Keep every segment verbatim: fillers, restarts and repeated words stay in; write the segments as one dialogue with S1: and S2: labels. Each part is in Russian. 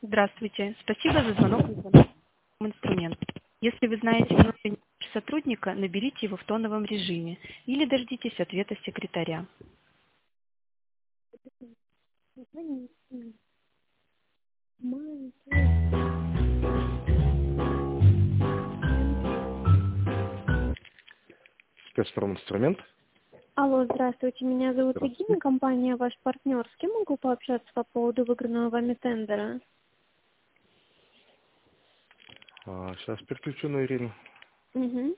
S1: Здравствуйте. Спасибо за звонок в инструмент. Если вы знаете номер сотрудника, наберите его в тоновом режиме или дождитесь ответа секретаря.
S2: Спецпром-инструмент.
S3: Алло, здравствуйте, меня зовут
S2: Здравствуйте.
S3: Регина, компания «Ваш партнер». С кем могу пообщаться по поводу выигранного вами тендера?
S2: А, сейчас переключу на Ирину.
S3: Угу.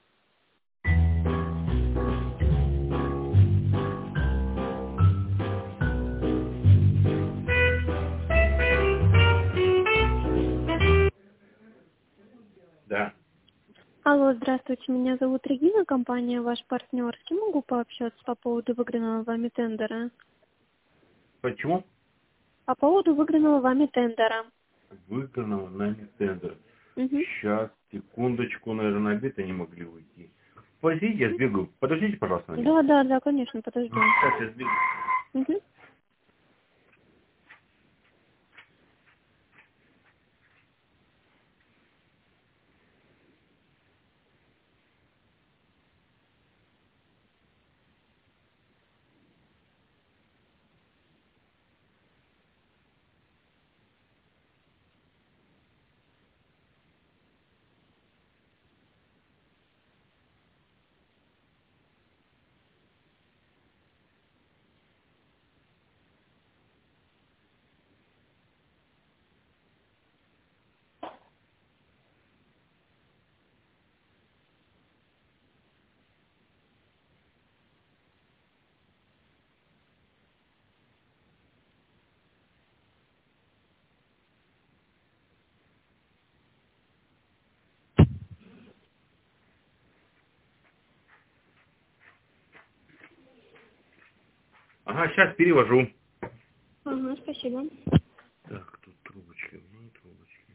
S2: Да.
S3: Алло, здравствуйте, меня зовут Регина, компания «Ваш партнер». С кем могу пообщаться по поводу выигранного вами тендера?
S4: Почему?
S3: По поводу выигранного вами тендера.
S4: Выигранного нами тендер.
S3: Угу.
S4: Сейчас, секундочку, наверное, на обед они могли уйти. Подождите, я сбегаю. Подождите, пожалуйста, на
S3: Да,
S4: минуту.
S3: да, да, конечно, подожду.
S4: Сейчас я сбегаю.
S3: Угу.
S4: Ага, сейчас перевожу.
S3: Ага, спасибо.
S4: Так, тут трубочки, ну, трубочки.